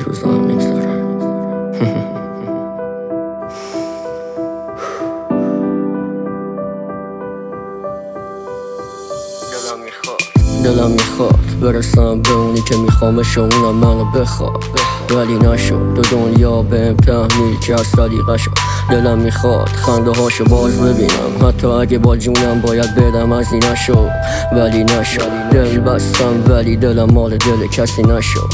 روزا هم میگذارم. دلم میخواد برسم به اونی که میخوامش و اونم منو بخواد، ولی نشد. دو دنیا بهم تحمیل کرد سلیقه‌شو. دلم میخواد خنده هاشو باز ببینم، حتی اگه با جونم باید بدم از این نشد، ولی نشد. دل بستم ولی دلم مال دل کسی نشد.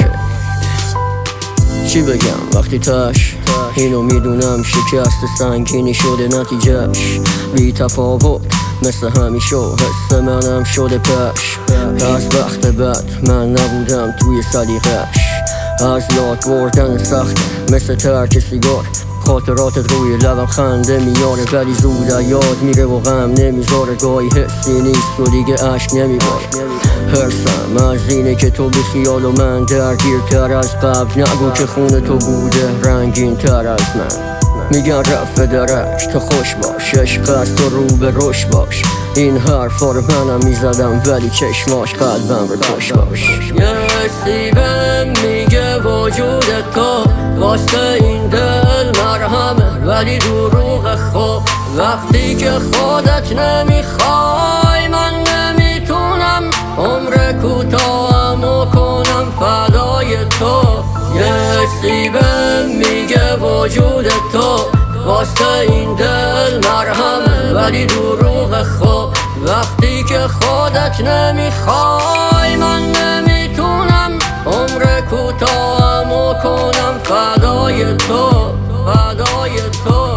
چی بگم وقتی تش اینو میدونم شکست سنگینی شده نتیجهش بی تفاوت مثل همیشه. حس منم شده پش از وقت بعد من نبودم توی سلیقه‌اش. از یاد بردن سخت مثل ترک سیگار، خاطراتت روی لبم خنده میاره ولی زود یاد میره و غم نمیذاره. گاهی حسی نیست و دیگه عشق نمیباره. هرسم از اینه که تو بی خیال و من درگیرتر از قبل. نگو که خونه تو بوده رنگین تر از من. میگن رفت درک تو خوش باش، عشق از تو رو به رشد باش. این حرفا رو منم میزدم ولی چشماش قلبم رو کش باش. یه حسی بهم میگه وجود تو واسه این دل مرهمه، ولی دروغ خوب وقتی که خودت نمیخوای. من نمیتونم عمر کوتاهمو کنم فدای تو. یه حسی بهم میگه وجود تو واسه این دل مرهمه، ولی دروغ خوب وقتی که خودت نمیخوای. من نمیتونم عمر کوتاهمو کنم فدای تو، فدای تو.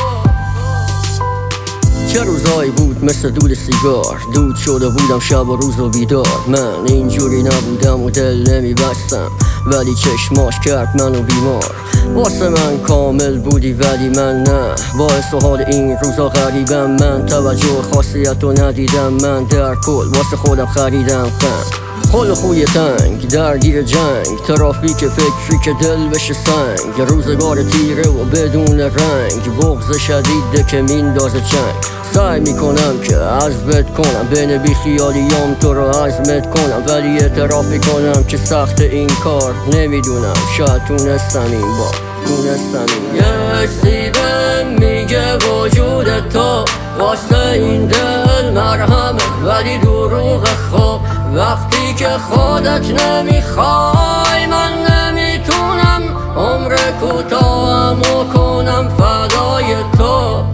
چه روزایی بود مثل دود سیگار، دود شده بودم شب و روز و بیدار. من اینجوری نبودم و دل نمیبستم ولی چشماش کرد منو بیمار. واسه من کامل بودی ولی من نه، باعث و حال این روزا غریبم. من توجه خاصیت رو ندیدم، من در کل واسه خودم خریدم خم. خل و خوی تنگ درگیر جنگ، ترافیک فکری که دل بشه سنگ. روزگار تیره و بدون رنگ، بغض شدیده که میندازه چنگ. سعی میکنم که عزمت کنم بین بی خیالیام تو رو عزمت کنم، ولی اعتراف میکنم که سخت این کار. نمیدونم شاید تونستم این بار تونستم این. یه حسی بهم میگه وجود تو واسه این دل مرهمه، ولی دروغ خوب وقتی که خودت نمیخوای. من نمیتونم عمر کوتاهمو کنم فدای تو.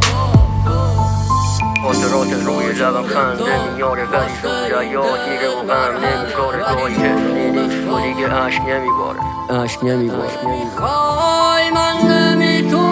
خاطرات روی لبم خنده میاره ولی زود یاد میره و غم نمیذاره. گاهی حسی نیست و دیگه عشق نمیباره، عشق نمیباره. من نمیتونم